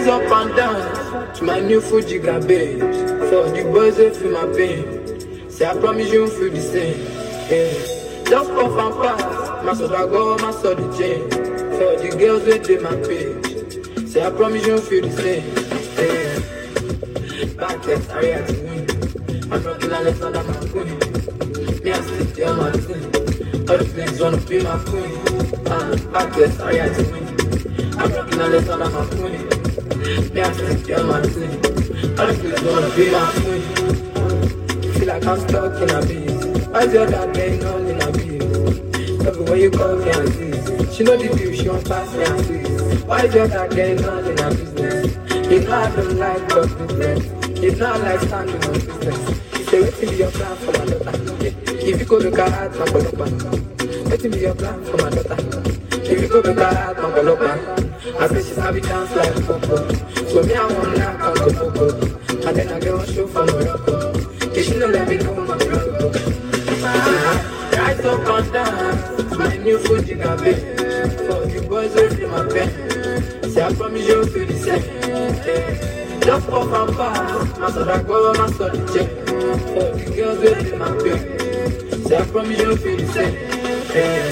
Rise up and dance to my new Fuji garbage. For the boys that feel my pain, say I promise you feel the same. Yeah. Just puff and pass, my soda go, my soda chain. For the girls that they my page, say I promise you feel the same. Yeah. Back left, I had to win. I'm rocking a left under my queen. Me I sit there on my team. All the flames wanna be my queen. Back left, I had to win. I'm rocking a left under my queen. Me I sit there on my team. All the flames wanna be my queen. Feel like I'm stuck in a beat. Why's your dad getting on in a beat? Everywhere you call me and see. She know the view, she won't pass me and see. Why's your dad getting on in a business? You know I don't like your business. You know I like standing on business. She say, wait till your plan for my daughter. If you go look at my bolopa, wait till your plan for my daughter. If you go look at my bolopa, I say she's happy dance like Coco. So me I want to come to Coco. And then I get one show for Morocco. If she don't let me go, my Morocco. Rise up and dance, my new Fuji garbage. For the boys who feel my pain, say I promise you feel the same. Just pop and pass, my soda go, my soda check. For the girls who feel my pain, say I promise you feel the same.